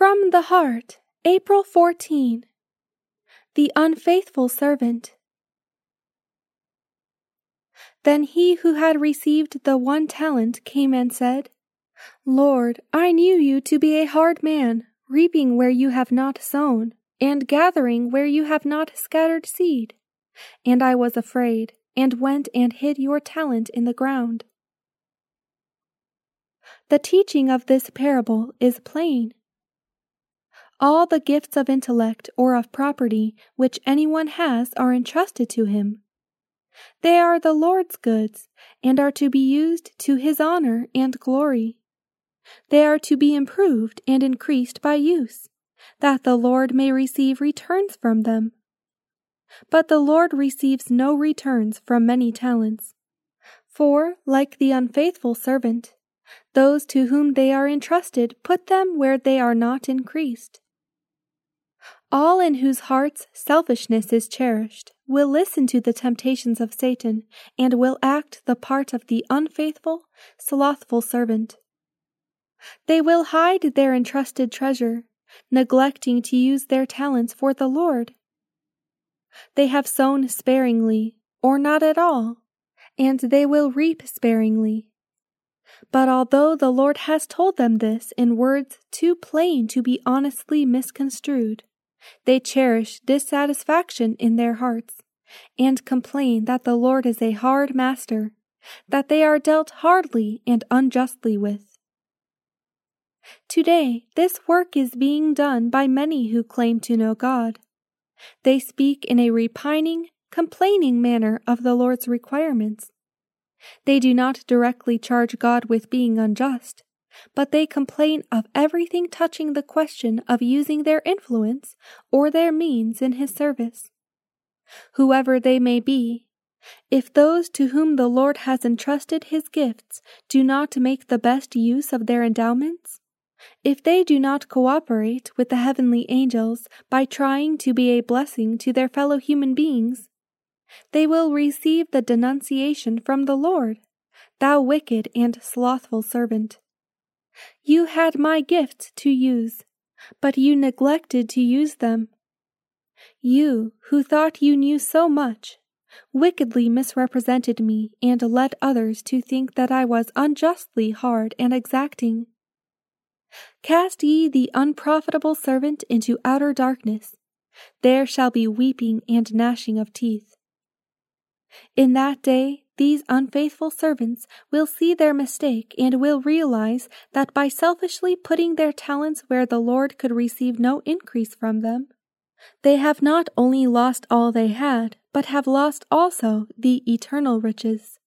From the Heart, April 14. The Unfaithful Servant. Then he who had received the 1 talent came and said, Lord, I knew you to be a hard man, reaping where you have not sown, and gathering where you have not scattered seed. And I was afraid, and went and hid your talent in the ground. The teaching of this parable is plain. All the gifts of intellect or of property which anyone has are entrusted to him. They are the Lord's goods, and are to be used to his honor and glory. They are to be improved and increased by use, that the Lord may receive returns from them. But the Lord receives no returns from many talents. For, like the unfaithful servant, those to whom they are entrusted put them where they are not increased. All in whose hearts selfishness is cherished will listen to the temptations of Satan and will act the part of the unfaithful, slothful servant. They will hide their entrusted treasure, neglecting to use their talents for the Lord. They have sown sparingly, or not at all, and they will reap sparingly. But although the Lord has told them this in words too plain to be honestly misconstrued, they cherish dissatisfaction in their hearts, and complain that the Lord is a hard master, that they are dealt hardly and unjustly with. Today, this work is being done by many who claim to know God. They speak in a repining, complaining manner of the Lord's requirements. They do not directly charge God with being unjust, but they complain of everything touching the question of using their influence or their means in his service. Whoever they may be, if those to whom the Lord has entrusted his gifts do not make the best use of their endowments, if they do not cooperate with the heavenly angels by trying to be a blessing to their fellow human beings, they will receive the denunciation from the Lord, Thou wicked and slothful servant. You had my gifts to use, but you neglected to use them. You, who thought you knew so much, wickedly misrepresented me and led others to think that I was unjustly hard and exacting. Cast ye the unprofitable servant into outer darkness. There shall be weeping and gnashing of teeth. In that day, these unfaithful servants will see their mistake and will realize that by selfishly putting their talents where the Lord could receive no increase from them, they have not only lost all they had, but have lost also the eternal riches.